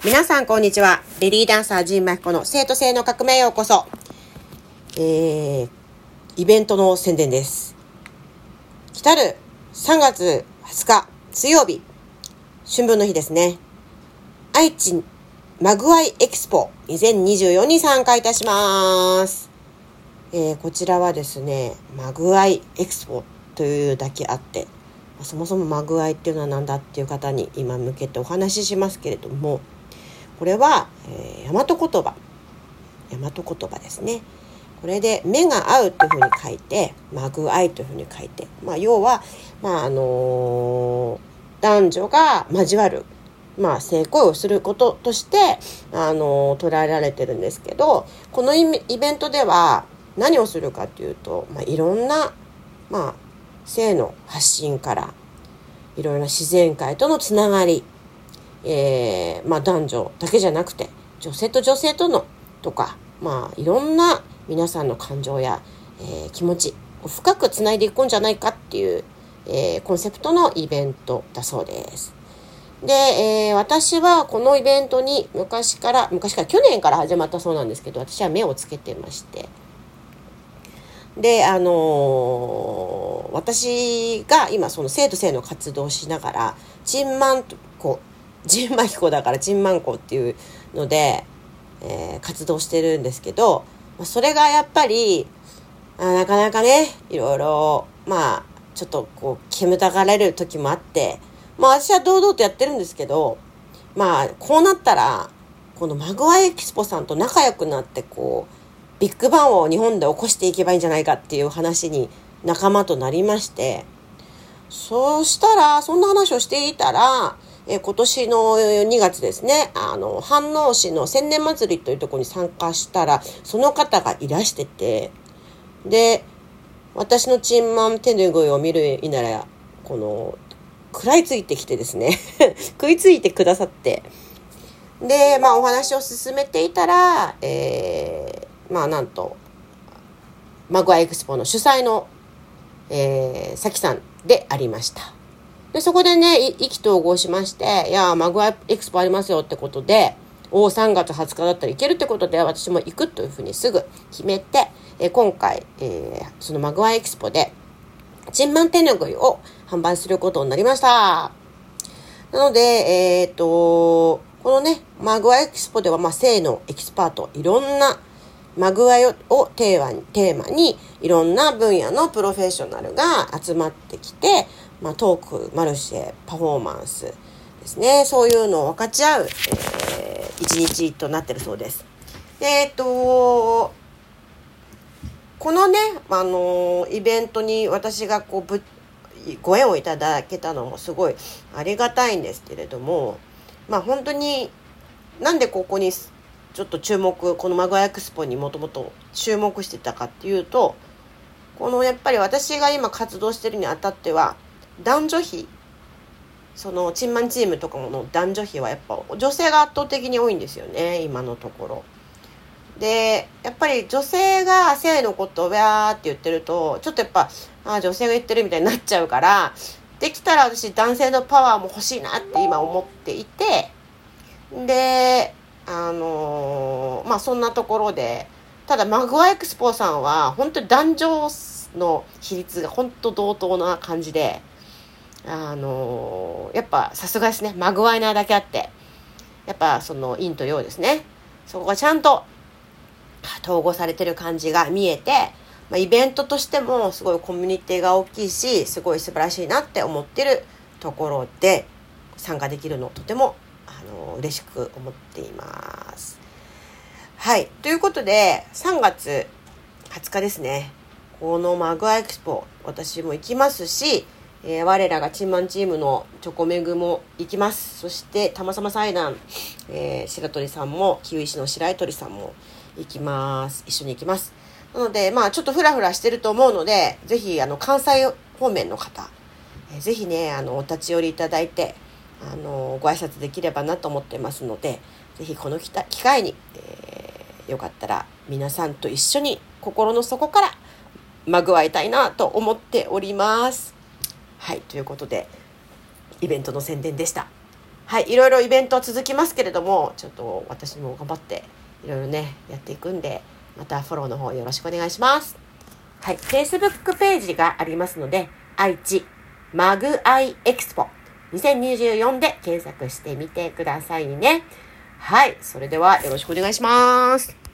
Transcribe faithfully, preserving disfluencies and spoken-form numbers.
皆さんこんにちは。ベリーダンサー陣馬彦の生徒性の革命へようこそ。えー、イベントの宣伝です。来たるさんがつはつか水曜日、春分の日ですね。愛知マグワイエキスポにせんにじゅうよんに参加いたします。えー、こちらはですね、マグワイエキスポというだけあって、そもそもマグワイっていうのは何だっていう方に今向けてお話ししますけれども、これは、えー、大和言葉大和言葉ですね。これで目が合うというふうに書いてマグアイというふうに書いて、まあ、要は、まああのー、男女が交わる、まあ、性行為をすることとして、あのー、捉えられてるんですけど、このイベントでは何をするかというと、まあ、いろんな、まあ、性の発信からいろいろな自然界とのつながり、えーまあ、男女だけじゃなくて女性と女性とのとか、まあ、いろんな皆さんの感情や、えー、気持ちを深くつないでいくんじゃないかっていう、えー、コンセプトのイベントだそうです。で、えー、私はこのイベントに昔から昔から去年から始まったそうなんですけど、私は目をつけてまして、であのー、私が今その生と性の活動をしながらチンマンコ陣馬彦だからチンマンコっていうので、えー、活動してるんですけど、それがやっぱりあなかなかね、いろいろまあちょっとこう煙たがれる時もあって、まあ私は堂々とやってるんですけど、まあこうなったらこのマグワイエキスポさんと仲良くなってこうビッグバンを日本で起こしていけばいいんじゃないかっていう話に仲間となりまして、そうしたらそんな話をしていたら、え今年のにがつですね、あの飯能市の千年祭りというところに参加したら、その方がいらしてて、で私のチンマン手ぬぐいを見るいならこの食らいついてきてですね食いついてくださって、でまあお話を進めていたら、えー、まあなんとマグワイエクスポの主催の、えー、さきさんでありました。でそこでね意気投合しまして、いやマグワイエクスポありますよってことで、おさんがつはつかだったら行けるってことで、私も行くというふうにすぐ決めて、え今回、えー、そのマグワイエクスポでチンマン手ぬぐいを販売することになりました。なのでえっ、ー、とこのねマグワイエクスポでは、まあ、性のエキスパート、いろんなマグワイをテーマに、テーマにいろんな分野のプロフェッショナルが集まってきて、まあ、トーク、マルシェ、パフォーマンスですね、そういうのを分かち合う、えー、一日となってるそうです。でえっとこのね、あのイベントに私がこうぶご縁をいただけたのもすごいありがたいんですけれども、まあ本当になんでここにちょっと注目、このマグワイエクスポにもともと注目してたかっていうと、このやっぱり私が今活動してるにあたっては男女比、そのチンマンチームとかもの男女比はやっぱ女性が圧倒的に多いんですよね、今のところで。やっぱり女性が性のことをわーって言ってるとちょっとやっぱあ女性が言ってるみたいになっちゃうから、できたら私男性のパワーも欲しいなって今思っていて、であのー、まあそんなところで、ただマグワイエクスポさんは本当に男女の比率が本当同等な感じで、あのー、やっぱさすがですね、マグワイナーだけあってやっぱその陰と陽ですね、そこがちゃんと統合されてる感じが見えて、まあ、イベントとしてもすごいコミュニティが大きいし、すごい素晴らしいなって思ってるところで、参加できるのをとてもあの嬉しく思っています。はい、ということでさんがつはつかですね、このマグワイエクスポ私も行きますし、えー、我らがチンマンチームのチョコメグも行きます。そしてたまさま祭壇、えー、白鳥さんもキウイ市の白鳥さんも行きます。一緒に行きます。なのでまあちょっとフラフラしてると思うので、ぜひあの関西方面の方、えー、ぜひねあのお立ち寄りいただいて、あのご挨拶できればなと思ってますので、ぜひこの機会に、えー、よかったら皆さんと一緒に心の底からまぐわいたいなと思っております。はい、ということでイベントの宣伝でした。 はい、いろいろイベント続きますけれども、ちょっと私も頑張っていろいろねやっていくんで、またフォローの方よろしくお願いします。はい、Facebook ページがありますので、愛知マグアイエキスポにせんにじゅうよんで検索してみてくださいね。はい、それではよろしくお願いします。